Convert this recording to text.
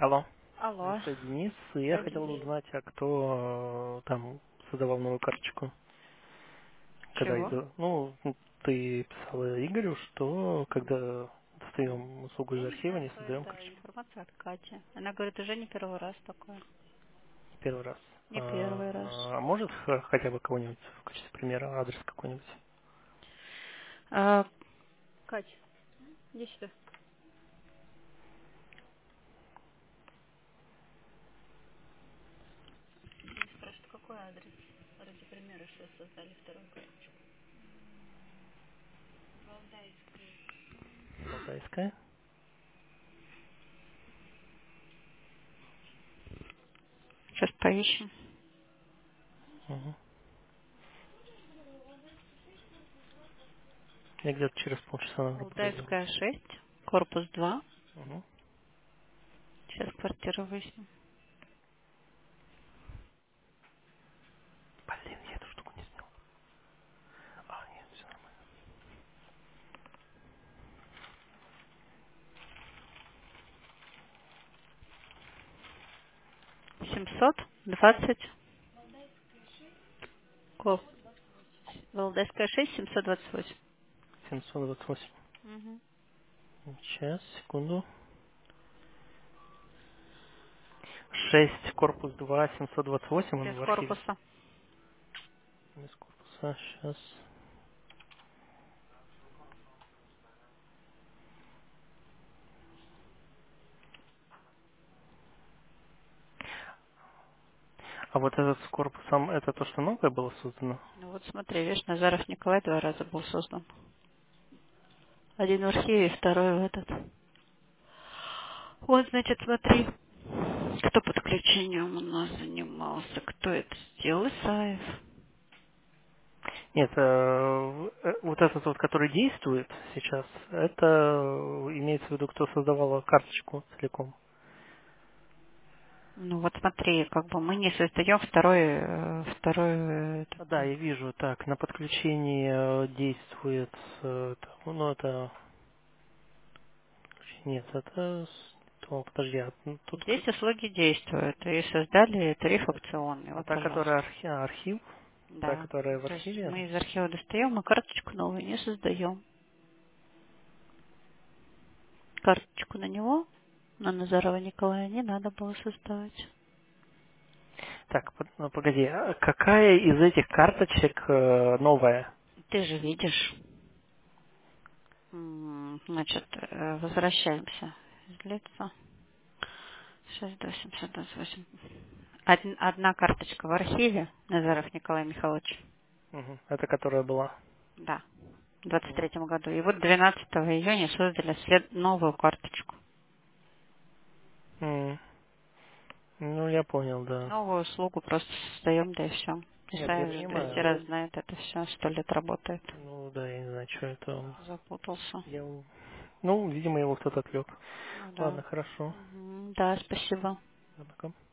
Алло. Алло. Это Денис. И я Добрый хотел день. узнать, а кто там создавал новую карточку. Когда Чего? иду. Ну, ты писала Игорю, что когда достаем услугу из Меня архива, не интересует, создаем да, карточку. информация от Кати. Она говорит, уже не первый раз такое. Первый раз. Не первый раз. Может хотя бы кого-нибудь в качестве примера, адрес какой-нибудь? А, Кать, иди сюда. Меня спрашивают, какой адрес? Ради примера, что создали вторую карточку. Валдайский. Алтайская. Сейчас поищем. Угу. Я где-то через полчаса, наверное, подойду. Валдайская 6, корпус 2. Угу. Сейчас квартиру выясним. Блин, я эту штуку не снял. А, нет, все нормально. 720. Валдайская 6, 728. 728. Угу. Сейчас, секунду. 6 корпус 2 728 он Без в архиве. корпуса. Без корпуса, сейчас. А вот этот с корпусом, это то, что новое было создано? Ну вот смотри, видишь, Назаров Николай 2 раза был создан. Один в архиве, второй в этот. Вот, значит, смотри, кто подключением у нас занимался, кто это сделал, Исаев. Нет, вот этот вот, который действует сейчас, это имеется в виду, кто создавал карточку целиком. Ну вот смотри, как бы мы не создаем Да, я вижу, так, на подключении действует, ну это, нет, это, подожди, тут, здесь услуги действуют, и создали тариф опционный, а вот, та, которая пожалуйста. архив, та, Да, которая в то есть архиве, мы из архива достаем, мы карточку новую не создаем. Карточку на него, на Назарова Николая, не надо было создавать. так, ну, погоди, а какая из этих карточек новая? Ты же видишь. Значит, возвращаемся. Из лица. 6 до 728. Одна карточка в архиве, Назаров Николай Михайлович. Мгм. Это которая была. Да, в Мгм. 23 году. И вот 12 июня создали новую карточку. М. Ну, я понял, да. Новую услугу просто создаем, да и все. Нет, я Исаев же 200 понимаю. раз знает это все, 100 лет работает. Ну, да, я не знаю, что это он. Запутался. Ну, видимо, его кто-то отвлек. Ну да. Ладно, хорошо. Да, спасибо. Да, пока.